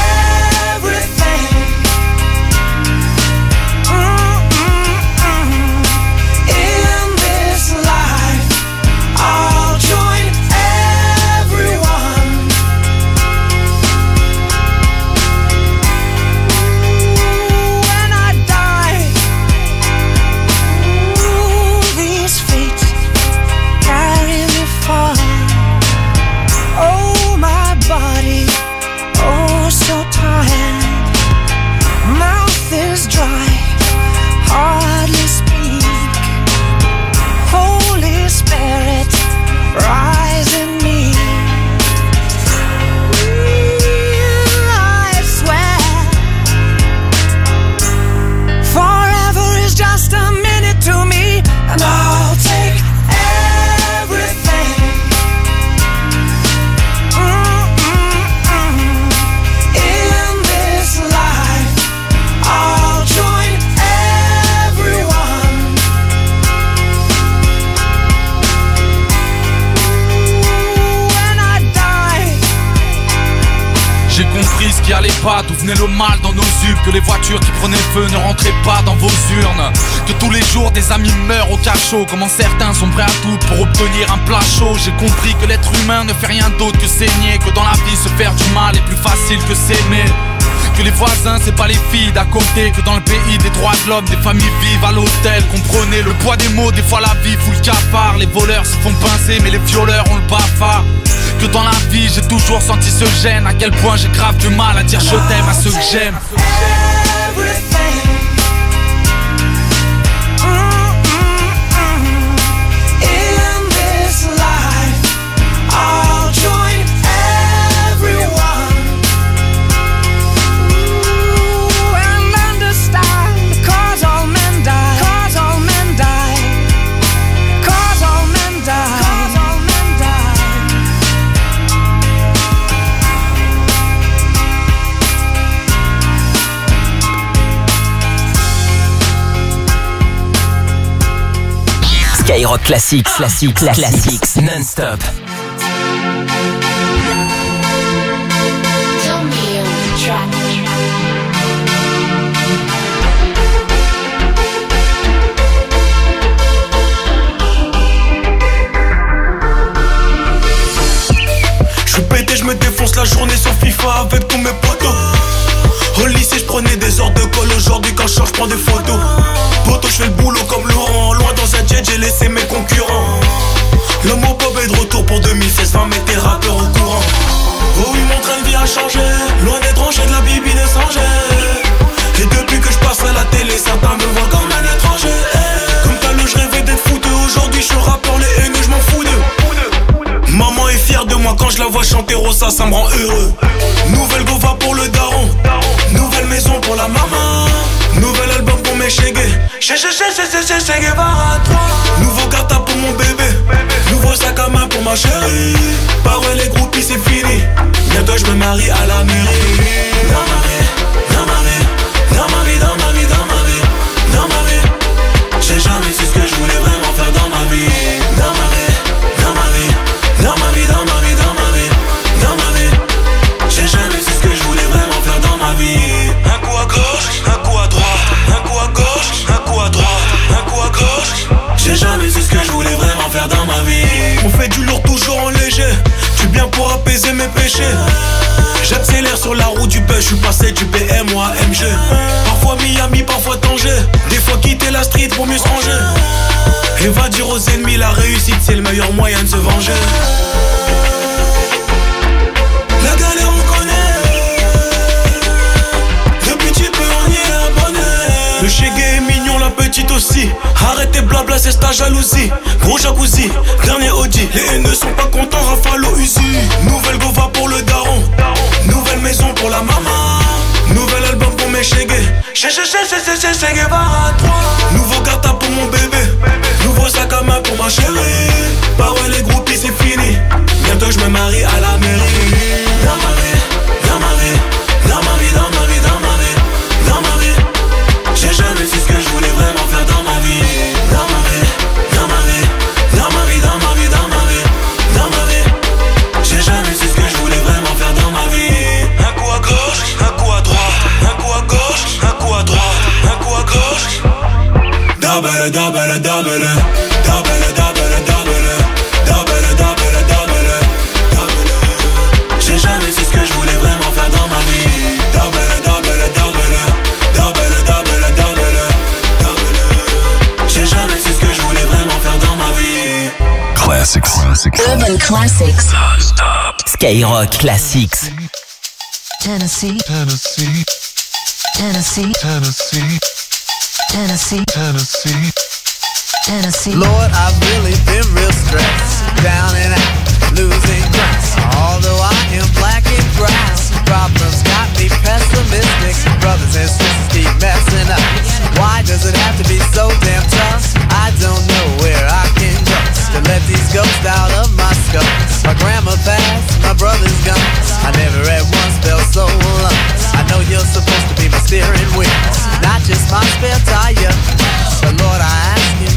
D'où venait le mal dans nos ubes, que les voitures qui prenaient feu ne rentraient pas dans vos urnes, que tous les jours des amis meurent au cachot, comment certains sont prêts à tout pour obtenir un plat chaud. J'ai compris que l'être humain ne fait rien d'autre que saigner, que dans la vie se faire du mal est plus facile que s'aimer. Que les voisins c'est pas les filles d'à côté, que dans le pays des droits de l'homme des familles vivent à l'hôtel. Comprenez le poids des mots, des fois la vie fout le cafard. Les voleurs se font pincer mais les violeurs ont le bafard. Que dans la vie j'ai toujours senti ce gêne. À quel point j'ai grave du mal à dire je t'aime à ceux que j'aime. Skyrock Classics, classics, non-stop. J'suis pété, j'me défonce la journée sur FIFA avec tous mes potos. Au lycée j'prenais des heures de colle, aujourd'hui quand je prends des photos. Poto j'fais le boulot comme Laurent, loin dans un jet j'ai laissé mes concurrents. L'homme au pop est de retour pour 2016, 20 mettez rappeurs au courant. Oh oui mon train de vie a changé, loin des tranchées de la bibi de Sanger. Et depuis que je passe à la télé, certains me voient comme un étranger. Comme t'as le je rêvais d'être fouteux, aujourd'hui je suis rappeur, les haineux je m'en fous d'eux. Maman est fière de moi quand je la vois chanter Rosa, ça me rend heureux. Nouvelle gova pour le daron, nouvelle maison pour la maman, nouvel album pour mes chégués. Nouveau gata pour mon bébé, nouveau sac à main pour ma chérie. Bah ouais les groupies c'est fini, bientôt je me marie à la mairie. Dans ma vie, dans ma vie, dans ma vie, dans ma vie, dans ma vie, dans ma vie. J'ai jamais su ce que je voulais vraiment faire dans ma vie. Dans ma vie, dans ma vie, dans ma vie, dans ma vie, dans ma vie, dans ma vie. J'ai jamais su ce que je voulais vraiment faire dans ma vie. Un coup à gauche, un coup à droite, un coup à gauche, un coup à droite, un coup à gauche. J'ai jamais su ce que je voulais vraiment faire dans ma vie. On fait du lourd toujours en léger, du bien pour apaiser mes péchés. J'accélère sur la route du buzz, je suis passé du BM à MG. Parfois Miami, parfois Tanger, des fois quitter la street pour mieux se ranger. Et va dire aux ennemis la réussite c'est le meilleur moyen de se venger. La galère on connaît, depuis tu peux on y est abonné. Le chégué est mignon, la petite aussi. Arrêtez blabla, c'est ta jalousie. Gros jacuzzi, dernier Audi. Les haineux sont pas contents, Rafale au Uzi. Nouvelle gova pour le daron, nouvelle maison pour la maman, nouvel album pour mes chégués. Chégué va à toi. Nouveau gata pour mon bébé, nouveau sac à main pour ma chérie. Bah ouais les groupies c'est fini, bientôt je me marie à la mairie. Dans ma vie, dans ma vie, dans ma vie, dans ma vie, dans ma vie, dans ma vie. J'ai jamais su ce que je voulais vraiment faire dans ma vie. Dans ma vie, dans ma vie, dans ma vie, dans ma vie, dans ma vie, dans ma vie. J'ai jamais su ce que je voulais vraiment faire dans ma vie. Un coup à gauche, un coup à droite, un coup à gauche, un coup à droite, un coup à gauche. Double, double, double, double, double, double, double, double, double, double. J'ai jamais su ce que je voulais vraiment faire dans ma vie. Double, double, double, double, double, double, double. J'ai jamais su ce que je voulais vraiment faire dans ma vie. Classics. Urban Classics. Skyrock Classics. Tennessee, Tennessee, Tennessee, Tennessee, Tennessee, Tennessee, Tennessee. Lord, I've really been real stressed, down and out, losing ground. Although I am black and brown, problems got me pessimistic. Brothers and sisters keep messing up. Why does it have to be so damn tough? I don't know where I can go to let these ghosts out of my skull. My grandma passed, my brother's gone. I never at once felt so alone. I know you're supposed to be my steering wheel, not just my spare tire. But Lord, I ask you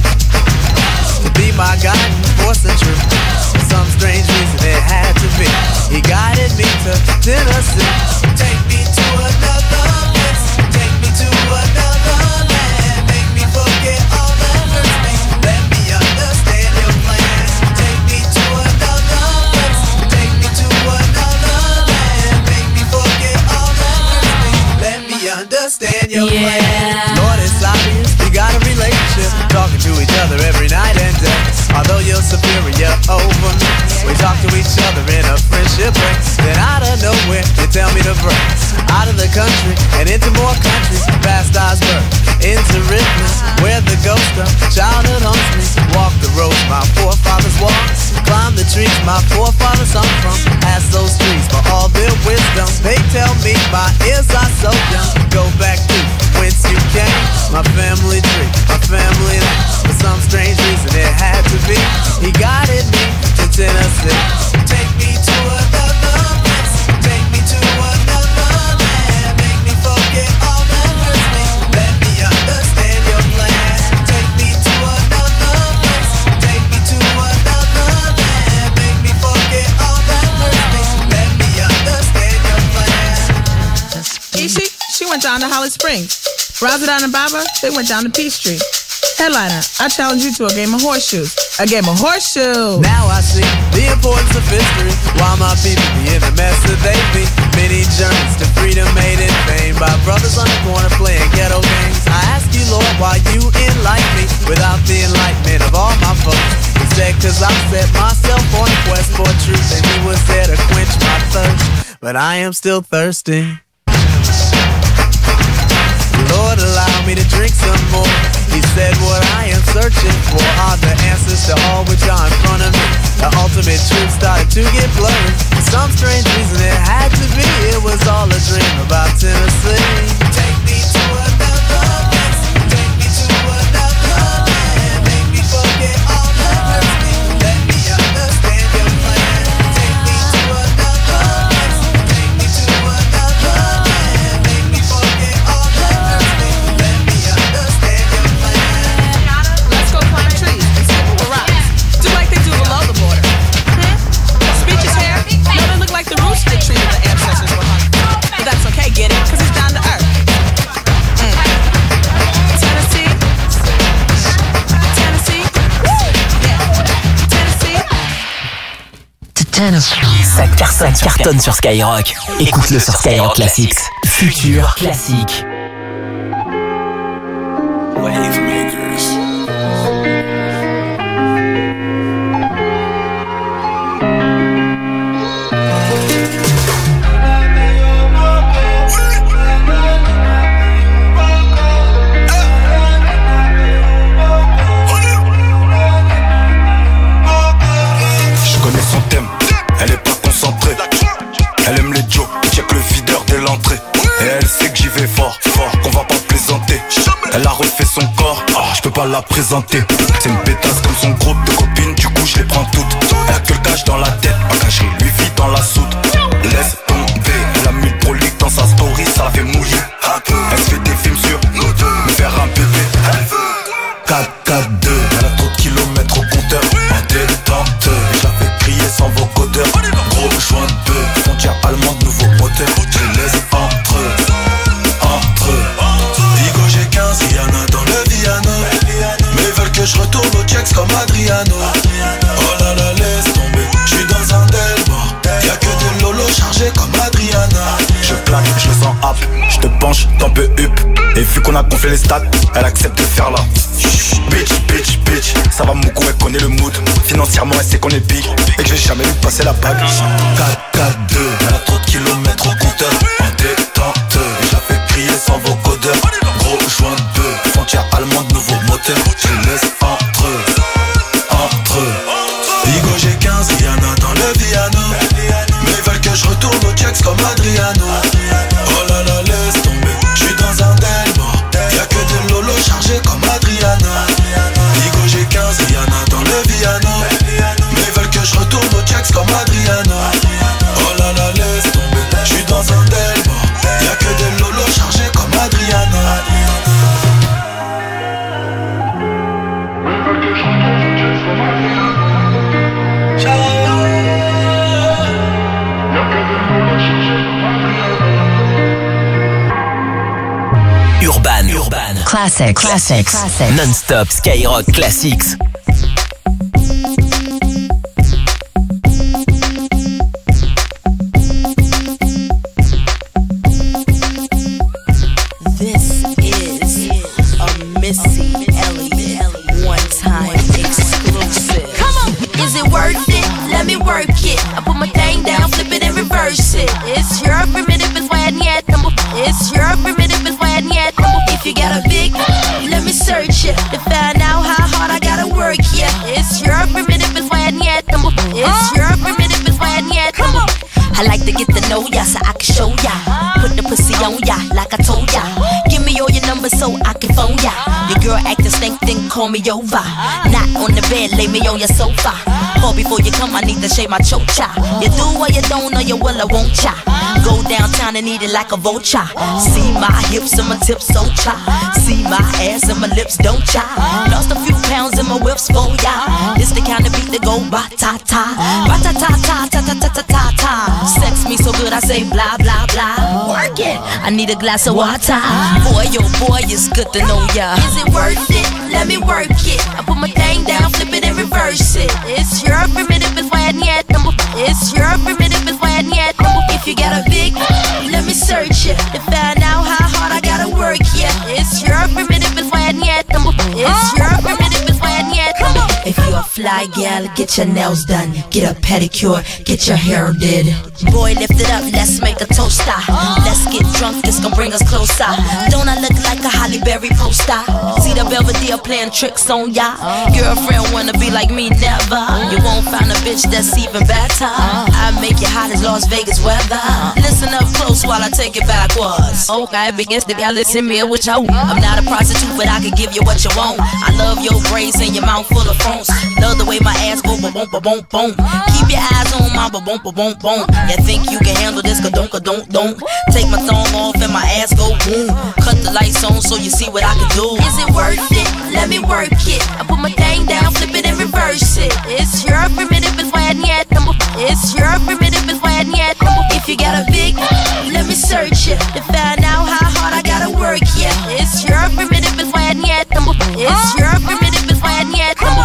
to be my guiding force and truth. For some strange reason it had to be. He guided me to Tennessee. Take me to another place. Take me to another land. Make me forget all that hurts me. Let me understand your plan. Take me to another place. Take me to another land. Make me forget all that hurts me. Let me understand your plan. Lord, it's obvious we got a relationship, talking to each other every night and day. Although you're superior over me, we talk to each other in a friendship way. Then out of nowhere, you tell me to break out of the country and into more countries, past Osborne, into Richmond, where the ghost of childhood haunts me. Walk the roads my forefathers walked, climb the trees my forefathers hung from. Ask those trees for all their wisdom. They tell me my ears are so young. Go back to whence you came, my family tree, my family name. For some strange reason it had to be. He guided me to Tennessee. Take me to another place. Take me to another land. Make me forget all that hurts me. Let me understand your plan. Take me to another place. went down to Holly Springs. Razadon and Baba, they went down to Peachtree. Headliner, I challenge you to a game of horseshoes. A game of horseshoes. Now I see the importance of history. Why my people be in the mess that they be. Many journeys to freedom made in vain by brothers on the corner playing ghetto games. I ask you, Lord, why you enlighten me without the enlightenment of all my folks. Instead, cause I set myself on a quest for truth, and he was there to quench my thirst. But I am still thirsty. Lord, allow me to drink some more. He said what I am searching for are the answers to all which are in front of me. The ultimate truth started to get blurry. For some strange reason it had to be. It was all a dream about Tennessee. Take me to another place. Take me to another land. Make me forget all that hurts me. Let me understand your plan. Take me to another place. Take me to another land. Make me forget all that hurts me. Let me understand your plan. Let's go climb trees and skip over rocks. Do like they do below the border. Speeches here? No, they look like the roots they treated the ancestors were hung. But that's okay, get it? Cause it's down to earth. Tennessee. Tennessee. Yeah. Tennessee. Ça cartonne sur Skyrock. Écoute-le sur Skyrock Classics. Futur classique. Elle est pas concentrée, elle aime les jokes, check le videur dès l'entrée. Et elle sait que j'y vais fort, qu'on va pas plaisanter. Elle a refait son corps, je peux pas la présenter. C'est une pétasse comme son groupe de copines, du coup je les prends toutes. Elle a que le cash dans la tête, pas caché, lui vit dans la soute. Laisse tomber, elle a mis le prolique dans sa story, ça la fait mouiller. Elle se fait des films sur nous deux, me faire un bébé. 4-4-2, elle a trop de kilomètres au compteur. En détente, je la fais crier sans vocodeur. Gros joint de bœuf, frontière allemande, nouveau moteur. Je laisse entre eux. Vigo j'ai 15, Rihanna dans le Viano. Mais ils veulent que je retourne au checks comme Adriano. Oh là là, laisse tomber, je suis dans un Delmore. Y'a que des lolos chargés comme Adriana. Je plaque, je le sens hap, je te penche, t'en peux up. Et vu qu'on a gonflé les stats, elle accepte de faire là. Bitch, ça va Moukou, elle connaît le mood. Financièrement elle sait qu'on est big et que j'ai jamais vu passer la bague. 4-4-2, elle a trop de kilomètres au compteur. En détente, je la fais crier sans vocodeur. Gros joint de bœuf, frontière allemande, nouveau moteur. Je laisse entre eux. Vigo j'ai 15, Rihanna dans le Viano. Mais ils veulent que je retourne au checks comme Adriano. Oh là là, laisse tomber, je suis dans un Delmore. Y'a que des lolos chargés comme Adriana. Vigo j'ai 15, Rihanna dans le Viano. Mais ils veulent que je retourne au checks comme Adriana. Oh là là, laisse tomber, je suis dans un Delmore. Y'a que des lolos chargés comme Adriana. Urban. Classics. Non-stop Skyrock Classics. This is a Missy Elliott one-time exclusive. Come on, is it worth it? Let me work it. I put my thing down, flip it and reverse it. It's your primitive, it's why I need number. It's your primitive, it's why I need number. If you got a big, let me search it to find out how hard I gotta work. Yeah, it's your primitive, it's why I need number. It's your primitive, it's why I need number. I like to get to know ya so I can show ya. Put the pussy on ya like I told ya. Give me all your numbers so I can phone ya. Your girl acting stink, then call me over. Not on the bed, lay me on your sofa. Fall before you come, I need to shave my chocha. You do or you don't, or you will or won't cha. Go downtown and eat it like a vulture. See my hips and my tips so cha. See my ass and my lips don't cha. Lost a few pounds in my whips for ya. This the kind of beat that go ba-ta-ta. Ba-ta-ta-ta, ta-ta-ta-ta-ta. Sex me so good I say blah blah blah. Work it, I need a glass of water. Boy, oh boy, it's good to know ya. Is it worth it? Let me work it. I put my thing down, flip it and reverse it. It's your primitive, it's why I need number. It's your primitive, it's why I need number. If you got a big, let me search it to find out how hard I gotta work. Yeah, it's your primitive, it's why I need number. It's your primitive, it's why I need number. If you a fly gal, get your nails done, get a pedicure, get your hair did. Boy, lift it up, let's make a toaster. Let's get drunk, it's gonna bring us closer. Don't I look like a Holly Berry poster? See the Belvedere playing tricks on ya. Girlfriend wanna be like me, never. You won't find a bitch that's even better. I make it hot as Las Vegas weather. Listen up close while I take it backwards. Okay, begins to y'all listen me with you. I'm not a prostitute, but I can give you what you want. I love your braids and your mouth full of phones. Love the way my ass go ba boom ba boom boom. Keep your eyes on my ba boom ba boom boom. You think you can handle this? Ka-don't, ka-don't, don't. Take my thumb off and my ass go boom. Cut the lights on so you see what I can do. Is it worth it? Let me work it. I put my thing down, flip it and reverse it. It's your primitive, it's why I need number. It's your primitive, it's why I need number. If you got a big, let me search it to find out how hard I gotta work. Yeah, it's your primitive, it's why I need number. It's your primitive, it's why I need number.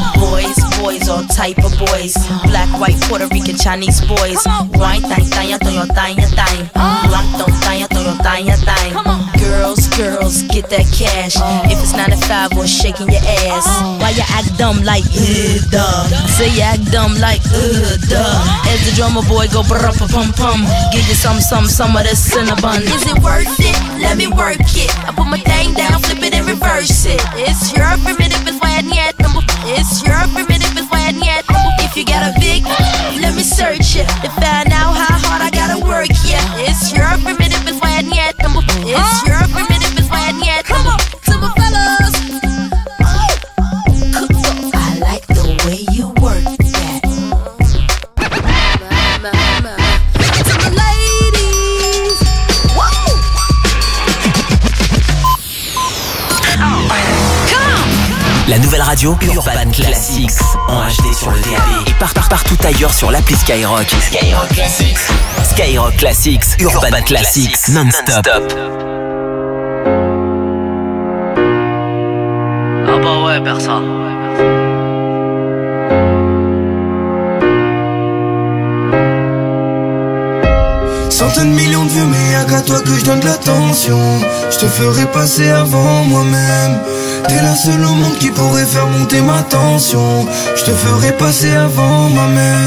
Boys, all type of boys. Black, white, Puerto Rican, Chinese boys. Wine, tanya, toyo, tanya, tanya. Blanc, don't tanya, toyo, tanya, tanya. Girls, get that cash. If it's 9 to 5 or shaking your ass. Why you act dumb like, duh? Say you act dumb like, duh. As the drummer boy go brr-pum-pum. Give you some of this cinnabon. Is it worth it? Let me work it. I put my thing down, flip it and reverse it. It's your primitive, it's why I need number. It's your primitive, it's why I need number. If you got a big, let me search it to find out how hard I gotta work. Yeah, it's your primitive, it's why I need number. It's your primitive, it's why I need number. To my fellas, I like the way you work that. To my ladies, whoa. La nouvelle radio Urban Classics en HD sur le DAB et partout ailleurs sur l'appli Skyrock. Skyrock Classics. Skyrock Classics, Urban Classics, non-stop. Ah bah ouais, personne. Centaines de millions de vues, mais y'a qu'à toi que je donne de l'attention. Je te ferai passer avant moi-même. T'es la seule au monde qui pourrait faire monter ma tension. Je te ferai passer avant ma mère.